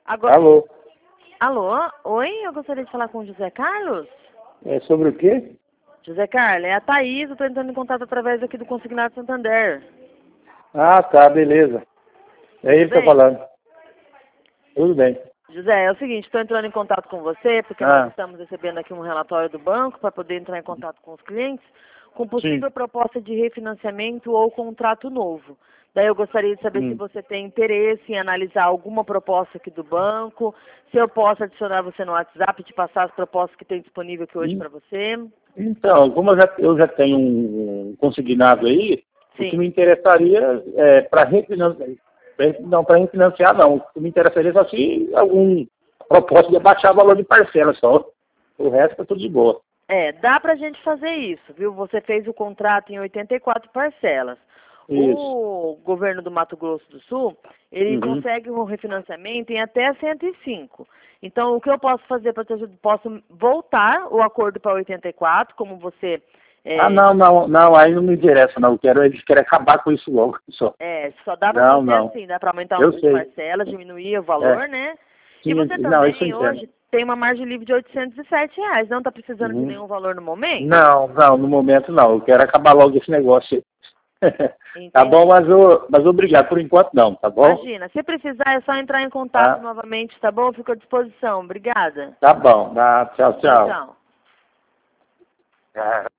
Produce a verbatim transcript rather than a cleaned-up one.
Agora... Alô? Alô? Oi, eu gostaria de falar com o José Carlos. É sobre o quê? José Carlos, é a Thaís, eu estou entrando em contato através aqui do Consignado Santander. Ah, tá, beleza. É ele que tá bem? falando. Tudo bem. José, é o seguinte, estou entrando em contato com você, porque Ah, nós estamos recebendo aqui um relatório do banco para poder entrar em contato com os clientes com possível sim. proposta de refinanciamento ou contrato novo. Daí eu gostaria de saber se Hum. você tem interesse em analisar alguma proposta aqui do banco, se eu posso adicionar você no WhatsApp e te passar as propostas que tem disponível aqui hoje Hum. para você. Então, como eu já, eu já tenho um consignado aí, o que Sim. me interessaria é para refinanciar, não, para refinanciar não, o que me interessaria é só se algum propósito de abaixar o valor de parcela só. O resto é tudo de boa. É, dá pra gente fazer isso, viu? Você fez o contrato em oitenta e quatro parcelas. Isso. O governo do Mato Grosso do Sul, ele Uhum. consegue um refinanciamento em até cento e cinco. Então, o que eu posso fazer para te ajudar? Posso voltar o acordo para oitenta e quatro, como você... Ah, É, não, não, não, aí não me interessa, não. Eu quero, eles querem acabar com isso logo, só. é, só dá para Não, fazer não. assim, dá para aumentar um Eu pouco as sei. parcelas, diminuir o É. valor, né? E Sim, você não, isso eu também, entendo. hoje, tem uma margem livre de oitocentos e sete reais. Não está precisando de Uhum. nenhum valor no momento? Não, não, no momento não. Eu quero acabar logo esse negócio aí. Tá bom, Entendi. mas, eu, mas obrigado. Por enquanto não, tá bom? Imagina, se precisar é só entrar em contato Tá, novamente, tá bom? Fico à disposição. Obrigada. tá bom. Tá, tchau, Tchau, tchau. tchau. Tá.